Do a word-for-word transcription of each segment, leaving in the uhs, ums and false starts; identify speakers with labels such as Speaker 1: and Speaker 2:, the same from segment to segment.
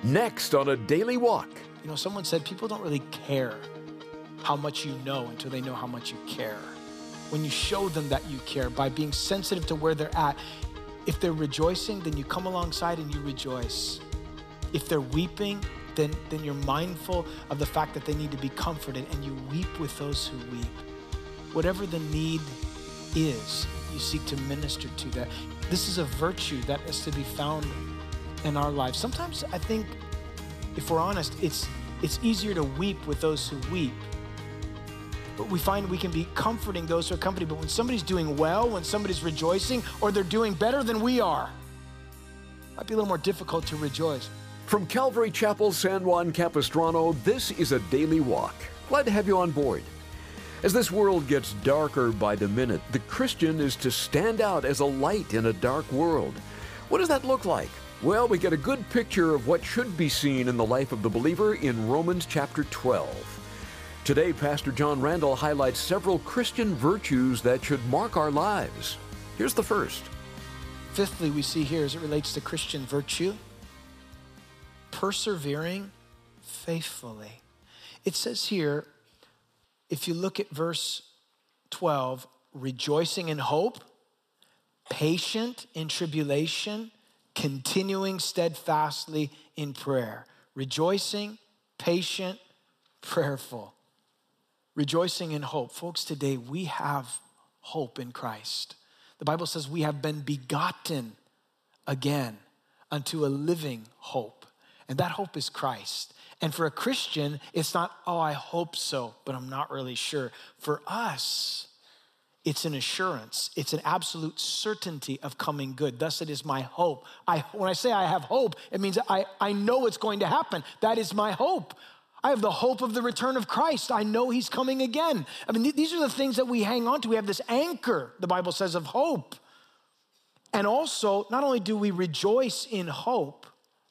Speaker 1: Next on A Daily Walk.
Speaker 2: You know, someone said people don't really care how much you know until they know how much you care. When you show them that you care by being sensitive to where they're at, if they're rejoicing, then you come alongside and you rejoice. If they're weeping, then, then you're mindful of the fact that they need to be comforted and you weep with those who weep. Whatever the need is, you seek to minister to that. This is a virtue that is to be found in our lives. Sometimes I think, if we're honest, it's, it's easier to weep with those who weep. But we find we can be comforting those who are comforted. But when somebody's doing well, when somebody's rejoicing, or they're doing better than we are, it might be a little more difficult to rejoice.
Speaker 1: From Calvary Chapel, San Juan Capistrano, this is A Daily Walk. Glad to have you on board. As this world gets darker by the minute, the Christian is to stand out as a light in a dark world. What does that look like? Well, we get a good picture of what should be seen in the life of the believer in Romans chapter twelve. Today, Pastor John Randall highlights several Christian virtues that should mark our lives. Here's the first.
Speaker 2: Fifthly, we see here as it relates to Christian virtue, persevering faithfully. It says here, if you look at verse twelve, rejoicing in hope, patient in tribulation, continuing steadfastly in prayer. Rejoicing, patient, prayerful. Rejoicing in hope. Folks, today we have hope in Christ. The Bible says we have been begotten again unto a living hope. And that hope is Christ. And for a Christian, it's not, oh, I hope so, but I'm not really sure. For us, it's an assurance. It's an absolute certainty of coming good. Thus, it is my hope. I, when I say I have hope, it means I, I know it's going to happen. That is my hope. I have the hope of the return of Christ. I know he's coming again. I mean, th- these are the things that we hang on to. We have this anchor, the Bible says, of hope. And also, not only do we rejoice in hope,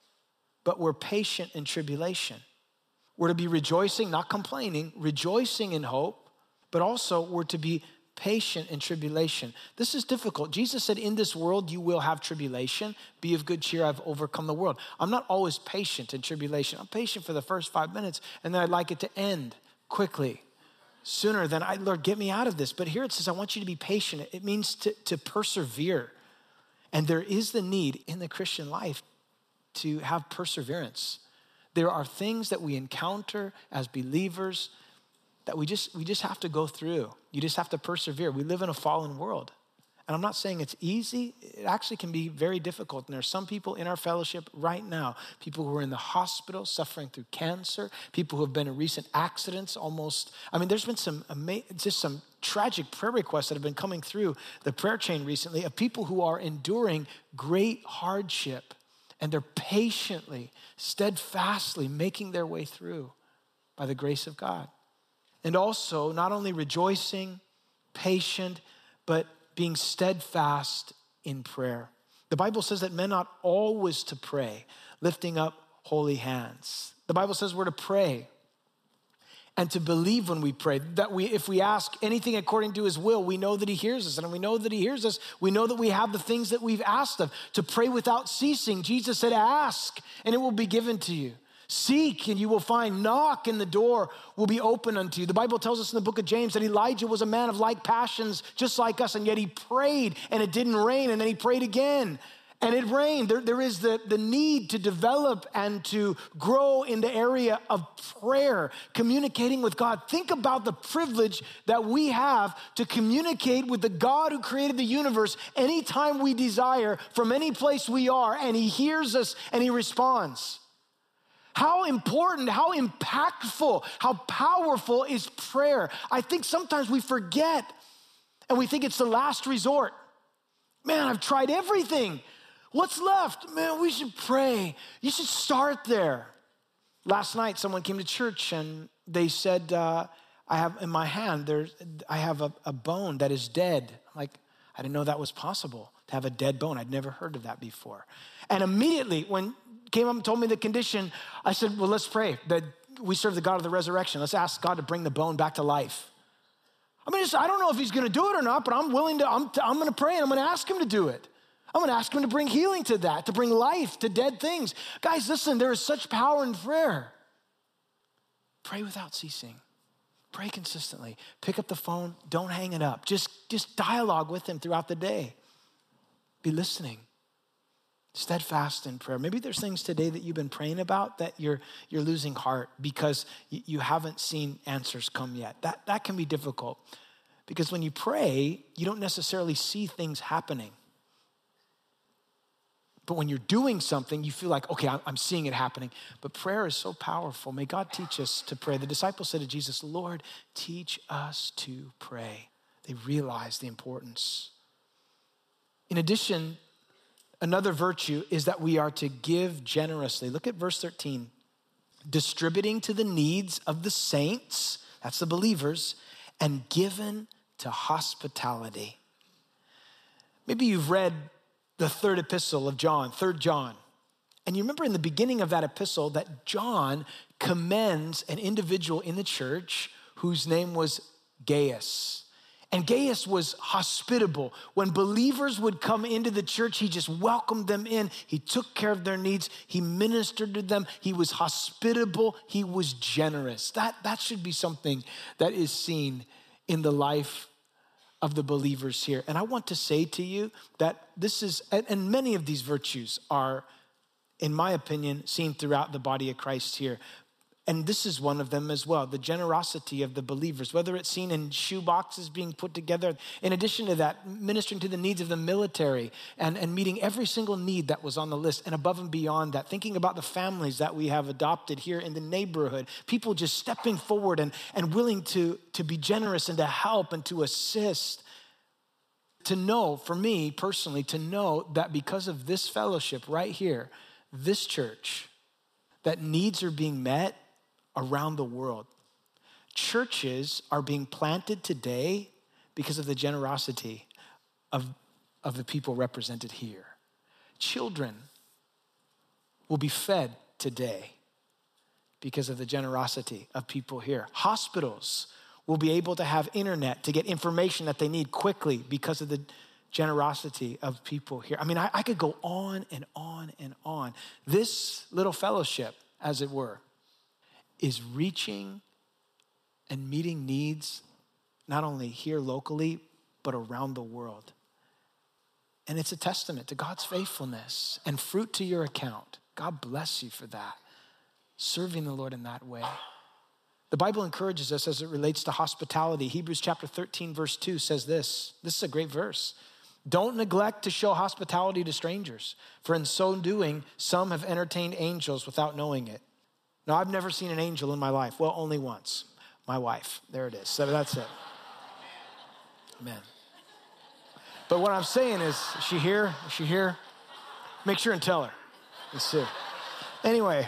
Speaker 2: but we're patient in tribulation. We're to be rejoicing, not complaining, rejoicing in hope, but also we're to be patient in tribulation. This is difficult. Jesus said, in this world you will have tribulation. Be of good cheer, I've overcome the world. I'm not always patient in tribulation. I'm patient for the first five minutes, and then I'd like it to end quickly, sooner than I, Lord, get me out of this. But here it says, I want you to be patient. It means to, to persevere. And there is the need in the Christian life to have perseverance. There are things that we encounter as believers that we just we just have to go through. You just have to persevere. We live in a fallen world. And I'm not saying it's easy. It actually can be very difficult. And there are some people in our fellowship right now, people who are in the hospital suffering through cancer, people who have been in recent accidents almost. I mean, there's been some ama- just some tragic prayer requests that have been coming through the prayer chain recently of people who are enduring great hardship. And they're patiently, steadfastly making their way through by the grace of God. And also, not only rejoicing, patient, but being steadfast in prayer. The Bible says that men ought always to pray, lifting up holy hands. The Bible says we're to pray and to believe when we pray, that we, if we ask anything according to his will, we know that he hears us. And we know that he hears us, we know that we have the things that we've asked of. To pray without ceasing. Jesus said, ask and it will be given to you. Seek and you will find. Knock and the door will be open unto you. The Bible tells us in the book of James that Elijah was a man of like passions, just like us, and yet he prayed and it didn't rain, and then he prayed again and it rained. There, there is the, the need to develop and to grow in the area of prayer, communicating with God. Think about the privilege that we have to communicate with the God who created the universe anytime we desire, from any place we are, and he hears us and he responds. How important, how impactful, how powerful is prayer? I think sometimes we forget and we think it's the last resort. Man, I've tried everything. What's left? Man, we should pray. You should start there. Last night, someone came to church and they said, uh, I have in my hand, there's, I have a, a bone that is dead. I'm like, I didn't know that was possible to have a dead bone. I'd never heard of that before. And immediately when came up and told me the condition, I said, well, let's pray that we serve the God of the resurrection. Let's ask God to bring the bone back to life. I mean, just, I don't know if he's going to do it or not, but I'm willing to, I'm, I'm going to pray and I'm going to ask him to do it. I'm gonna ask him to bring healing to that, to bring life to dead things. Guys, listen, there is such power in prayer. Pray without ceasing. Pray consistently. Pick up the phone, don't hang it up. Just, just dialogue with him throughout the day. Be listening. Steadfast in prayer. Maybe there's things today that you've been praying about that you're you're losing heart because you, you haven't seen answers come yet. That, that can be difficult because when you pray, you don't necessarily see things happening. But when you're doing something, you feel like, okay, I'm seeing it happening. But prayer is so powerful. May God teach us to pray. The disciples said to Jesus, Lord, teach us to pray. They realized the importance. In addition, another virtue is that we are to give generously. Look at verse thirteen. Distributing to the needs of the saints, that's the believers, and given to hospitality. Maybe you've read the third epistle of John, Third John. And you remember in the beginning of that epistle that John commends an individual in the church whose name was Gaius. And Gaius was hospitable. When believers would come into the church, he just welcomed them in. He took care of their needs. He ministered to them. He was hospitable. He was generous. That, that should be something that is seen in the life of the believers here. And I want to say to you that this is, and many of these virtues are, in my opinion, seen throughout the body of Christ here. And this is one of them as well, the generosity of the believers, whether it's seen in shoe boxes being put together. In addition to that, ministering to the needs of the military and, and meeting every single need that was on the list. And above and beyond that, thinking about the families that we have adopted here in the neighborhood, people just stepping forward and, and willing to, to be generous and to help and to assist. To know, for me personally, to know that because of this fellowship right here, this church, that needs are being met around the world. Churches are being planted today because of the generosity of, of the people represented here. Children will be fed today because of the generosity of people here. Hospitals will be able to have internet to get information that they need quickly because of the generosity of people here. I mean, I, I could go on and on and on. This little fellowship, as it were, is reaching and meeting needs not only here locally, but around the world. And it's a testament to God's faithfulness and fruit to your account. God bless you for that, serving the Lord in that way. The Bible encourages us as it relates to hospitality. Hebrews chapter thirteen, verse two says this. This is a great verse. Don't neglect to show hospitality to strangers, for in so doing, some have entertained angels without knowing it. Now, I've never seen an angel in my life. Well, only once. My wife. There it is. So that's it. Amen. But what I'm saying is, is she here? Is she here? Make sure and tell her. Let's see. Anyway.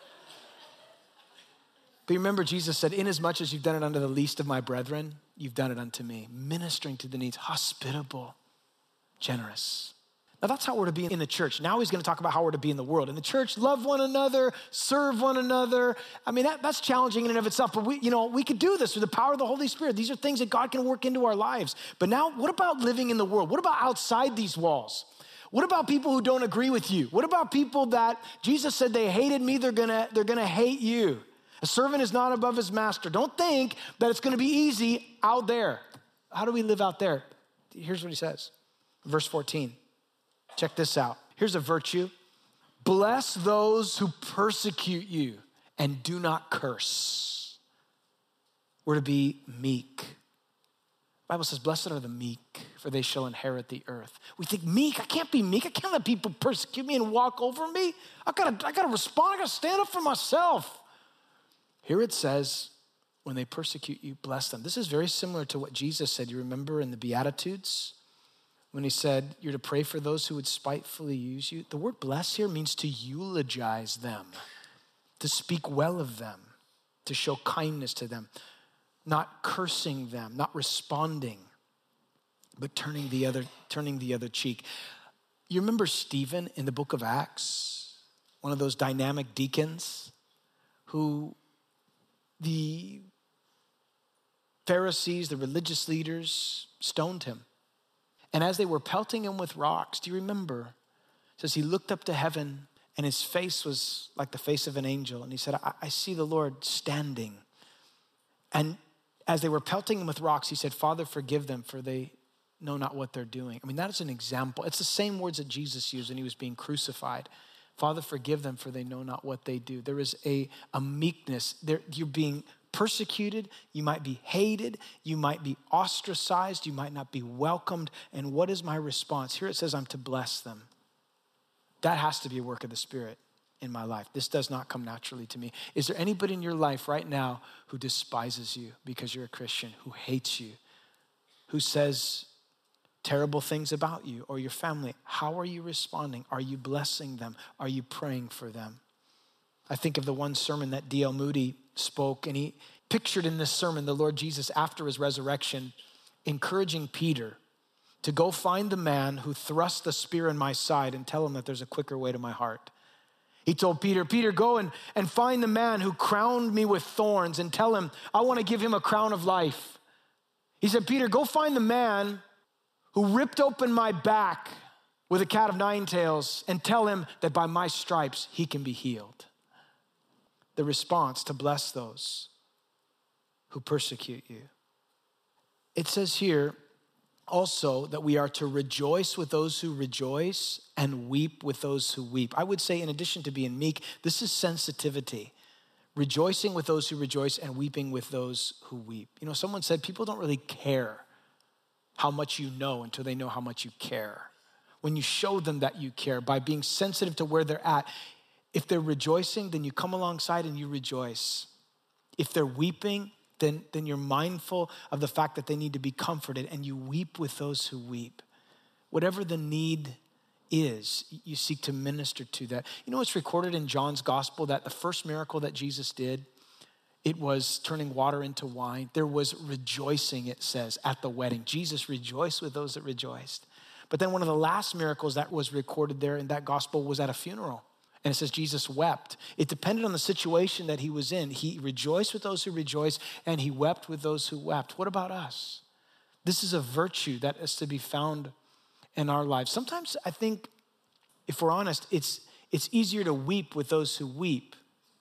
Speaker 2: But remember, Jesus said, inasmuch as you've done it unto the least of my brethren, you've done it unto me. Ministering to the needs, hospitable, generous. Now that's how we're to be in the church. Now he's going to talk about how we're to be in the world. In the church, love one another, serve one another. I mean, that, that's challenging in and of itself, but we, you know, we could do this through the power of the Holy Spirit. These are things that God can work into our lives. But now, what about living in the world? What about outside these walls? What about people who don't agree with you? What about people that Jesus said they hated me, they're gonna, they're gonna hate you? A servant is not above his master. Don't think that it's gonna be easy out there. How do we live out there? Here's what he says, verse fourteen. Check this out. Here's a virtue. Bless those who persecute you and do not curse. We're to be meek. The Bible says, blessed are the meek, for they shall inherit the earth. We think meek, I can't be meek. I can't let people persecute me and walk over me. I gotta, I gotta respond. I gotta stand up for myself. Here it says, when they persecute you, bless them. This is very similar to what Jesus said. You remember in the Beatitudes? When he said, you're to pray for those who would spitefully use you. The word bless here means to eulogize them, to speak well of them, to show kindness to them, not cursing them, not responding, but turning the other, turning the other cheek. You remember Stephen in the book of Acts, one of those dynamic deacons who the Pharisees, the religious leaders, stoned him. And as they were pelting him with rocks, do you remember? It says he looked up to heaven and his face was like the face of an angel. And he said, I, I see the Lord standing. And as they were pelting him with rocks, he said, Father, forgive them, for they know not what they're doing. I mean, that is an example. It's the same words that Jesus used when he was being crucified. Father, forgive them, for they know not what they do. There is a, a meekness. There, you're being persecuted. You might be hated. You might be ostracized. You might not be welcomed. And what is my response? Here it says, I'm to bless them. That has to be a work of the Spirit in my life. This does not come naturally to me. Is there anybody in your life right now who despises you because you're a Christian, who hates you, who says terrible things about you or your family? How are you responding? Are you blessing them? Are you praying for them? I think of the one sermon that D L Moody spoke, and he pictured in this sermon the Lord Jesus after his resurrection encouraging Peter to go find the man who thrust the spear in my side and tell him that there's a quicker way to my heart. He told Peter, Peter, go and, and find the man who crowned me with thorns and tell him I want to give him a crown of life. He said, Peter, go find the man who ripped open my back with a cat of nine tails and tell him that by my stripes he can be healed. The response to bless those who persecute you. It says here also that we are to rejoice with those who rejoice and weep with those who weep. I would say in addition to being meek, this is sensitivity. Rejoicing with those who rejoice and weeping with those who weep. You know, someone said people don't really care how much you know until they know how much you care. When you show them that you care by being sensitive to where they're at, if they're rejoicing, then you come alongside and you rejoice. If they're weeping, then, then you're mindful of the fact that they need to be comforted and you weep with those who weep. Whatever the need is, you seek to minister to that. You know, it's recorded in John's gospel that the first miracle that Jesus did, it was turning water into wine. There was rejoicing, it says, at the wedding. Jesus rejoiced with those that rejoiced. But then one of the last miracles that was recorded there in that gospel was at a funeral. And it says Jesus wept. It depended on the situation that he was in. He rejoiced with those who rejoiced, and he wept with those who wept. What about us? This is a virtue that is to be found in our lives. Sometimes I think, if we're honest, it's, it's easier to weep with those who weep.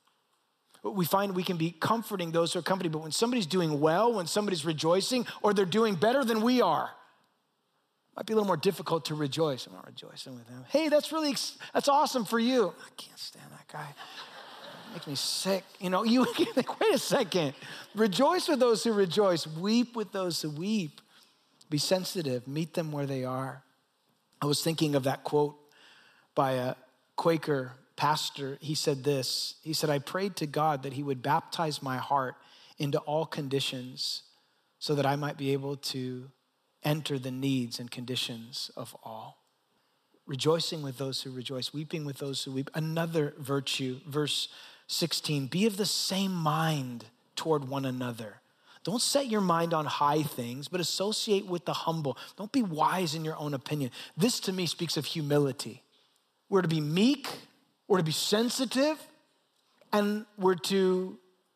Speaker 2: We find we can be comforting those who are comforting, but when somebody's doing well, when somebody's rejoicing, or they're doing better than we are, it might be a little more difficult to rejoice. I'm not rejoicing with them. Hey, that's really, that's awesome for you. I can't stand that guy. It makes me sick. You know, you think, wait a second. Rejoice with those who rejoice. Weep with those who weep. Be sensitive. Meet them where they are. I was thinking of that quote by a Quaker pastor. He said this. He said, I prayed to God that he would baptize my heart into all conditions so that I might be able to enter the needs and conditions of all. Rejoicing with those who rejoice, weeping with those who weep. Another virtue, verse sixteen, be of the same mind toward one another. Don't set your mind on high things, but associate with the humble. Don't be wise in your own opinion. This to me speaks of humility. We're to be meek, we're to be sensitive, and we're to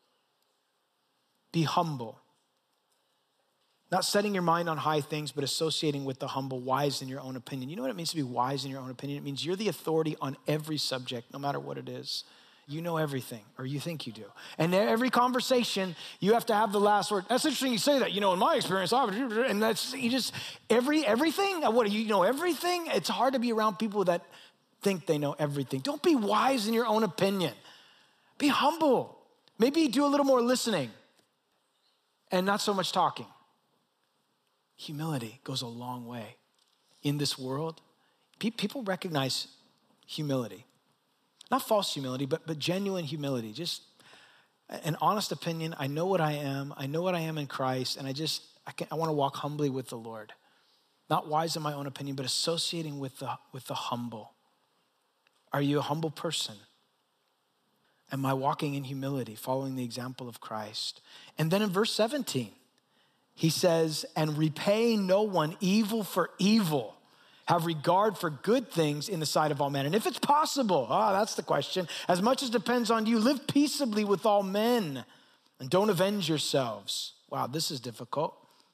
Speaker 2: be humble. Not setting your mind on high things, but associating with the humble, wise in your own opinion. You know what it means to be wise in your own opinion? It means you're the authority on every subject, no matter what it is. You know everything, or you think you do. And every conversation, you have to have the last word. That's interesting you say that. You know, in my experience, and that's, you just, every, everything, what, you know everything? It's hard to be around people that think they know everything. Don't be wise in your own opinion. Be humble. Maybe do a little more listening and not so much talking. Humility goes a long way. In this world, people recognize humility. Not false humility, but, but genuine humility. Just an honest opinion. I know what I am. I know what I am in Christ. And I just, I, can, I want to walk humbly with the Lord. Not wise in my own opinion, but associating with the, with the humble. Are you a humble person? Am I walking in humility, following the example of Christ? And then in verse seventeen, he says, and repay no one evil for evil. Have regard for good things in the sight of all men. And if it's possible, ah, that's the question. As much as depends on you, live peaceably with all men and don't avenge yourselves. Wow, this is difficult.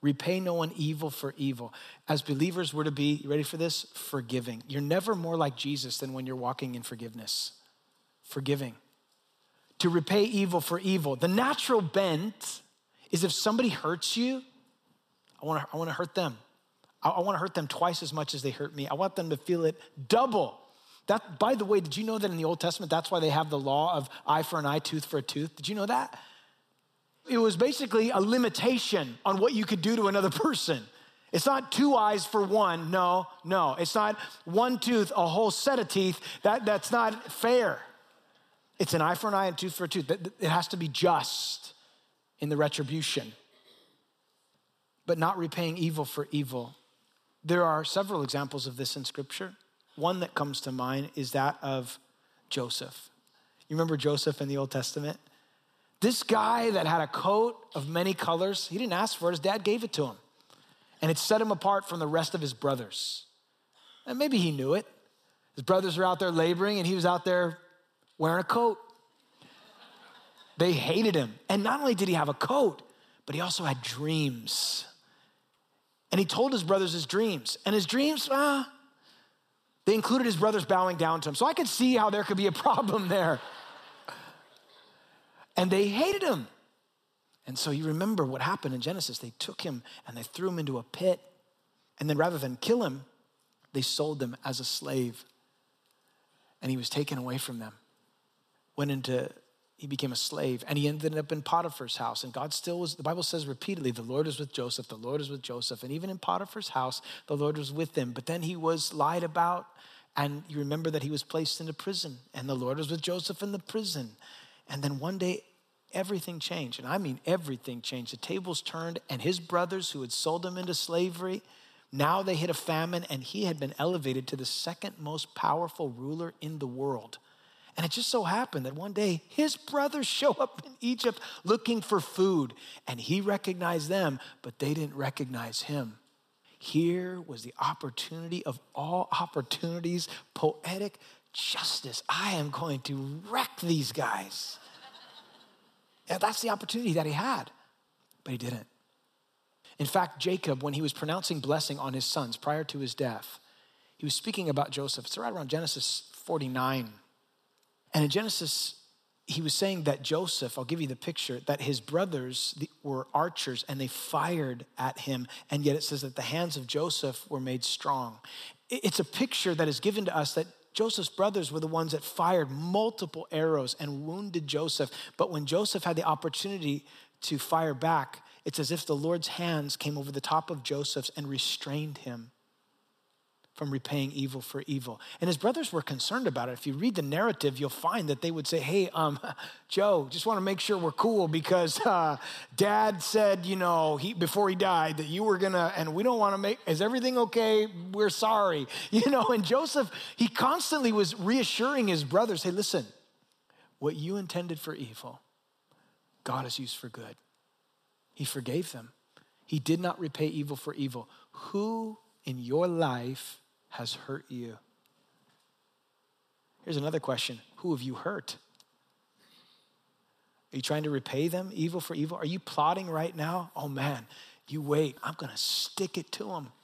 Speaker 2: Repay no one evil for evil. As believers, we're to be, you ready for this? Forgiving. You're never more like Jesus than when you're walking in forgiveness. Forgiving. To repay evil for evil. The natural bent is if somebody hurts you, I want to I want to hurt them. I, I want to hurt them twice as much as they hurt me. I want them to feel it double. That, by the way, did you know that in the Old Testament, that's why they have the law of eye for an eye, tooth for a tooth? Did you know that? It was basically a limitation on what you could do to another person. It's not two eyes for one. No, no. It's not one tooth, a whole set of teeth. That, that's not fair. It's an eye for an eye and tooth for a tooth. It has to be just in the retribution, but not repaying evil for evil. There are several examples of this in Scripture. One that comes to mind is that of Joseph. You remember Joseph in the Old Testament? This guy that had a coat of many colors, he didn't ask for it, his dad gave it to him. And it set him apart from the rest of his brothers. And maybe he knew it. His brothers were out there laboring and he was out there wearing a coat. They hated him. And not only did he have a coat, but he also had dreams. And he told his brothers his dreams. And his dreams, ah, they included his brothers bowing down to him. So I could see how there could be a problem there. And they hated him. And so you remember what happened in Genesis. They took him and they threw him into a pit. And then rather than kill him, they sold him as a slave. And he was taken away from them. Went into, he became a slave. And he ended up in Potiphar's house. And God still was, the Bible says repeatedly, the Lord is with Joseph, the Lord is with Joseph. And even in Potiphar's house, the Lord was with him. But then he was lied about. And you remember that he was placed into prison. And the Lord was with Joseph in the prison. And then one day, everything changed. And I mean, everything changed. The tables turned, and his brothers who had sold him into slavery, now they hit a famine, and he had been elevated to the second most powerful ruler in the world. And it just so happened that one day, his brothers show up in Egypt looking for food, and he recognized them, but they didn't recognize him. Here was the opportunity of all opportunities, poetic justice. I am going to wreck these guys. Yeah, that's the opportunity that he had, but he didn't. In fact, Jacob, when he was pronouncing blessing on his sons prior to his death, he was speaking about Joseph. It's right around Genesis forty-nine. And in Genesis, he was saying that Joseph, I'll give you the picture, that his brothers were archers and they fired at him. And yet it says that the hands of Joseph were made strong. It's a picture that is given to us that Joseph's brothers were the ones that fired multiple arrows and wounded Joseph. But when Joseph had the opportunity to fire back, it's as if the Lord's hands came over the top of Joseph's and restrained him from repaying evil for evil. And his brothers were concerned about it. If you read the narrative, you'll find that they would say, hey, um, Joe, just want to make sure we're cool because uh, dad said, you know, he before he died that you were going to, and we don't want to make, is everything okay? We're sorry. You know, and Joseph, he constantly was reassuring his brothers, hey, listen, what you intended for evil, God has used for good. He forgave them. He did not repay evil for evil. Who in your life has hurt you? Here's another question. Who have you hurt? Are you trying to repay them evil for evil? Are you plotting right now? Oh man, you wait. I'm going to stick it to them.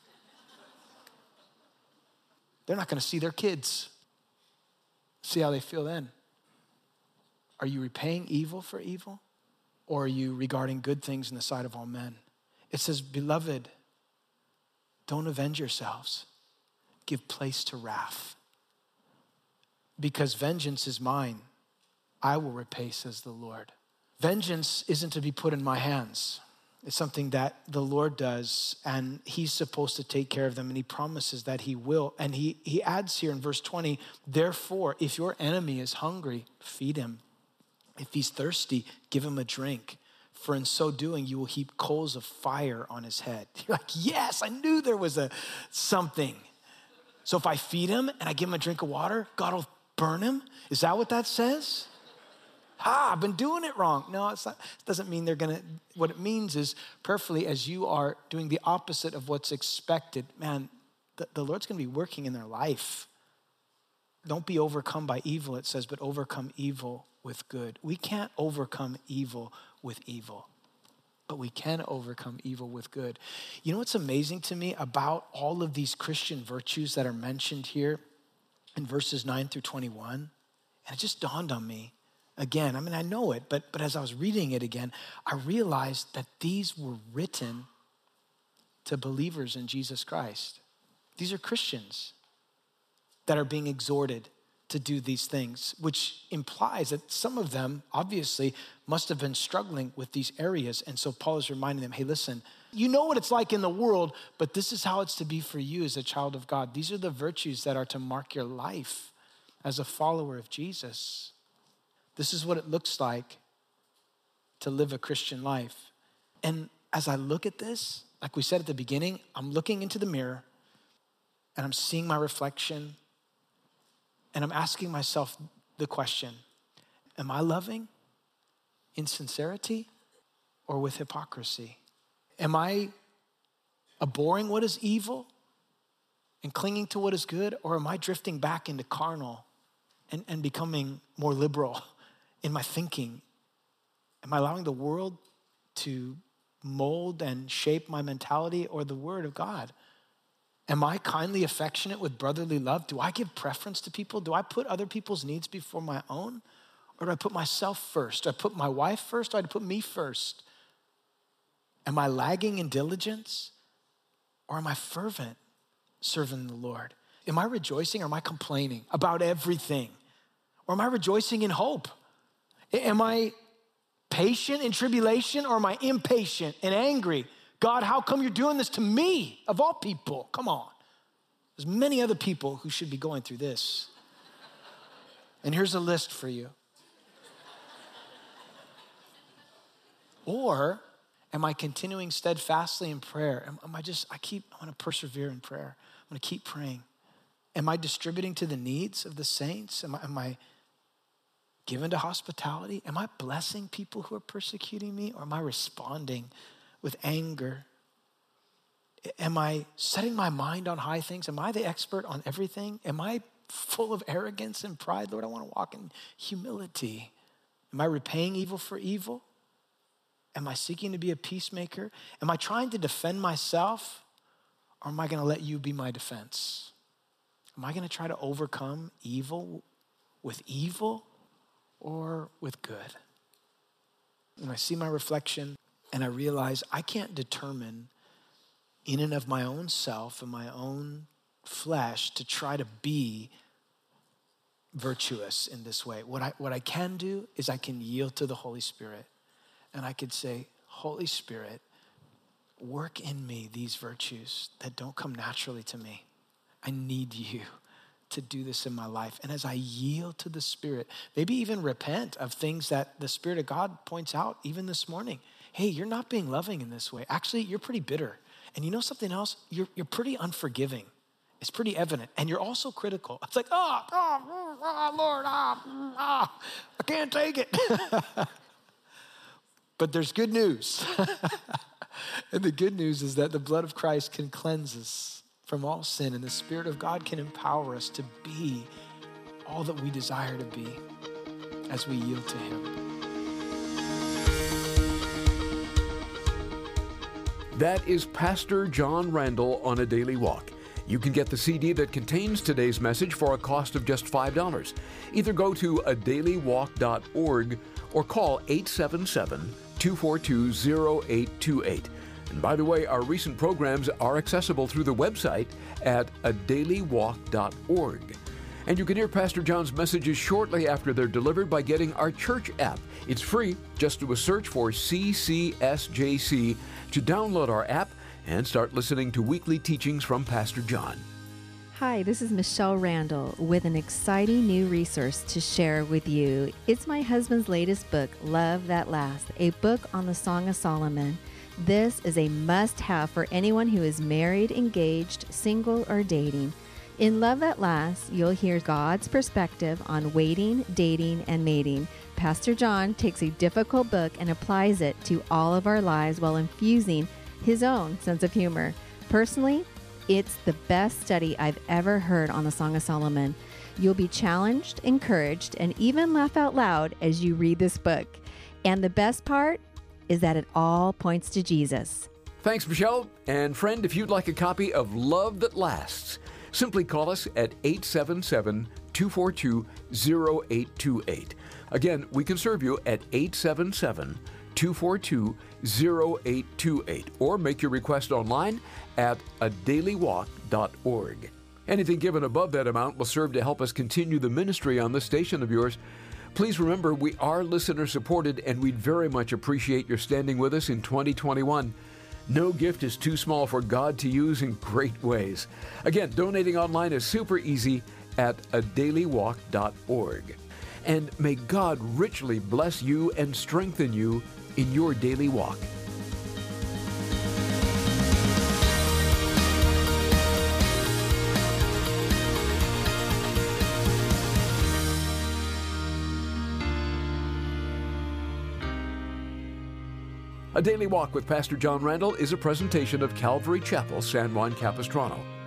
Speaker 2: They're not going to see their kids. See how they feel then. Are you repaying evil for evil? Or are you regarding good things in the sight of all men? It says, beloved, don't avenge yourselves. Give place to wrath. Because vengeance is mine. I will repay, says the Lord. Vengeance isn't to be put in my hands. It's something that the Lord does, and he's supposed to take care of them, and he promises that he will. And he, he adds here in verse twenty, therefore, if your enemy is hungry, feed him. If he's thirsty, give him a drink. For in so doing, you will heap coals of fire on his head. You're like, yes, I knew there was a something. So if I feed him and I give him a drink of water, God will burn him? Is that what that says? Ah, I've been doing it wrong. No, it's not, it doesn't mean they're going to, what it means is perfectly as you are doing the opposite of what's expected, man, the, the Lord's going to be working in their life. Don't be overcome by evil, it says, but overcome evil with good. We can't overcome evil with evil. but we can overcome evil with good. You know what's amazing to me about all of these Christian virtues that are mentioned here in verses nine through twenty-one? And it just dawned on me again. I mean, I know it, but, but as I was reading it again, I realized that these were written to believers in Jesus Christ. These are Christians that are being exhorted to do these things, which implies that some of them obviously must have been struggling with these areas. And so Paul is reminding them, hey, listen, you know what it's like in the world, but this is how it's to be for you as a child of God. These are the virtues that are to mark your life as a follower of Jesus. This is what it looks like to live a Christian life. And as I look at this, like we said at the beginning, I'm looking into the mirror and I'm seeing my reflection. And I'm asking myself the question, am I loving in sincerity or with hypocrisy? Am I abhorring what is evil and clinging to what is good? Or am I drifting back into carnal and, and becoming more liberal in my thinking? Am I allowing the world to mold and shape my mentality or the word of God? Am I kindly affectionate with brotherly love? Do I give preference to people? Do I put other people's needs before my own? Or do I put myself first? Do I put my wife first? Or do I put me first? Am I lagging in diligence? Or am I fervent serving the Lord? Am I rejoicing or am I complaining about everything? Or am I rejoicing in hope? Am I patient in tribulation or am I impatient and angry? God, how come you're doing this to me, of all people? Come on. There's many other people who should be going through this. And here's a list for you. Or am I continuing steadfastly in prayer? Am, am I just, I keep, I want to persevere in prayer. I'm going to keep praying. Am I distributing to the needs of the saints? Am I, am I given to hospitality? Am I blessing people who are persecuting me? Or am I responding with anger? Am I setting my mind on high things? Am I the expert on everything? Am I full of arrogance and pride? Lord, I want to walk in humility. Am I repaying evil for evil? Am I seeking to be a peacemaker? Am I trying to defend myself? Or am I going to let you be my defense? Am I going to try to overcome evil with evil or with good? When I see my reflection, and I realize I can't determine in and of my own self and my own flesh to try to be virtuous in this way. What I, what I can do is I can yield to the Holy Spirit. And I could say, Holy Spirit, work in me these virtues that don't come naturally to me. I need you to do this in my life. And as I yield to the Spirit, maybe even repent of things that the Spirit of God points out even this morning. Hey, you're not being loving in this way. Actually, you're pretty bitter. And you know something else? You're, you're pretty unforgiving. It's pretty evident. And you're also critical. It's like, oh, oh, oh Lord, oh, oh, I can't take it. But there's good news. And the good news is that the blood of Christ can cleanse us from all sin. And the Spirit of God can empower us to be all that we desire to be as we yield to Him.
Speaker 1: That is Pastor John Randall on A Daily Walk. You can get the C D that contains today's message for a cost of just five dollars. Either go to a daily walk dot org or call eight seven seven, two four two, zero eight two eight. And by the way, our recent programs are accessible through the website at a daily walk dot org. And you can hear Pastor John's messages shortly after they're delivered by getting our church app. It's free. Just do a search for C C S J C to download our app and start listening to weekly teachings from Pastor John.
Speaker 3: Hi, this is Michelle Randall with an exciting new resource to share with you. It's my husband's latest book, Love That Lasts, a book on the Song of Solomon. This is a must-have for anyone who is married, engaged, single, or dating. In Love That Lasts, you'll hear God's perspective on waiting, dating, and mating. Pastor John takes a difficult book and applies it to all of our lives while infusing his own sense of humor. Personally, it's the best study I've ever heard on the Song of Solomon. You'll be challenged, encouraged, and even laugh out loud as you read this book. And the best part, is that it all points to Jesus.
Speaker 1: Thanks, Michelle. And friend, if you'd like a copy of Love That Lasts, simply call us at eight seven seven, two four two, zero eight two eight. Again, we can serve you at eight seven seven, two four two, zero eight two eight, or make your request online at a daily walk dot org. Anything given above that amount will serve to help us continue the ministry on this station of yours. Please remember, we are listener-supported, and we'd very much appreciate your standing with us in twenty twenty-one. No gift is too small for God to use in great ways. Again, donating online is super easy at a daily walk dot org. And may God richly bless you and strengthen you in your daily walk. A Daily Walk with Pastor John Randall is a presentation of Calvary Chapel, San Juan Capistrano.